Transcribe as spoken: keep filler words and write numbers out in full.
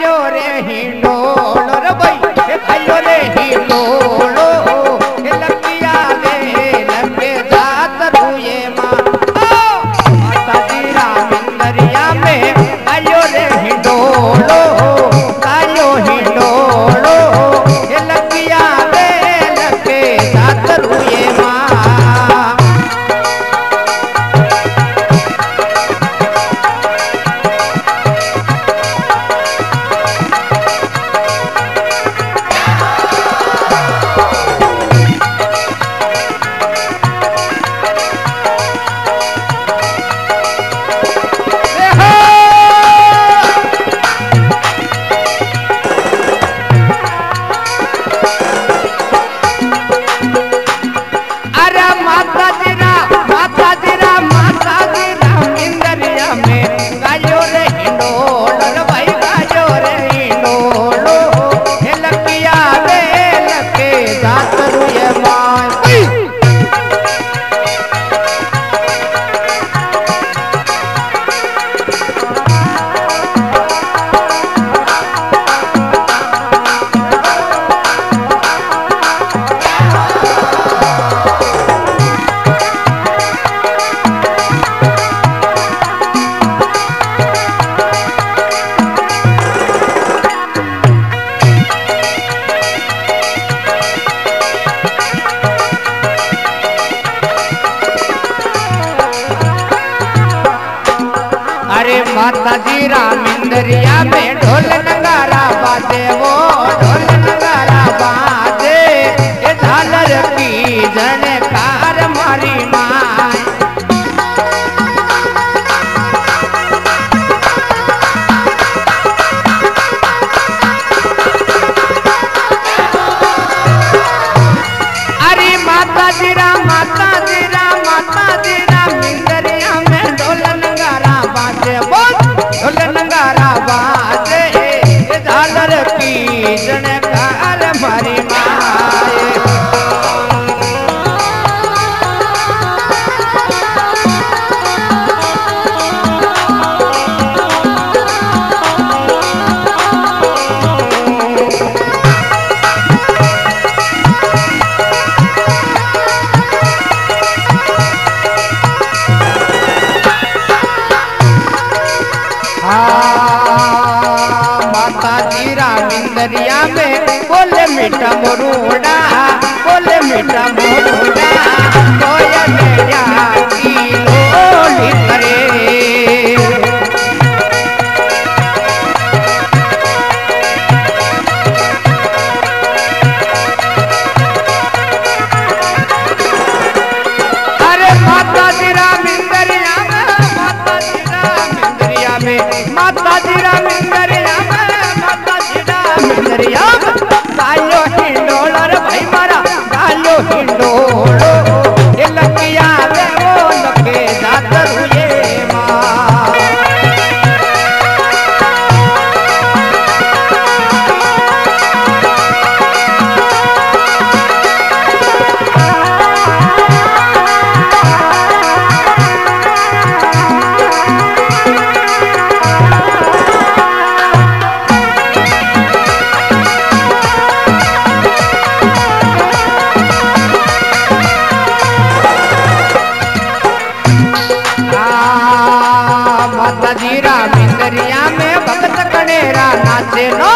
गायो रे हिंडोलो रे भाई गायो रे हिंडोलो लकिया वे लगे जात रुए मां माता जी रामिंदरिया में गायो रे हिंडोलो गायो हिंडोलो लकिया वे लगे जात रुए मां। माता जी रामिंदरिया में ढोल नगारा बाजे वो ढोल नगारा बाजे ये झालर की झनकार मारी माँ अरे माता जी राम माता जी राम माता जी रामिंदरिया में ढोल नगारा बाजे वो ढोल नगारा बाजे झालर की झनकार मारी माए। रामिंदरिया में बोले मीठा मोरूडा बोले मीठा मोरूडा कोयल जाती लोली करे अरे माता जी रामिंदरिया में माता जी रामिंदरिया में माता जी रामिंदरिया में गालो हिंडोलो रे भाई मारा गालो हिंडोलो ये लकिया वे वो लगे जात रुए माँ। माता जी रामिंदरिया में भगत कनेरा नाचे नो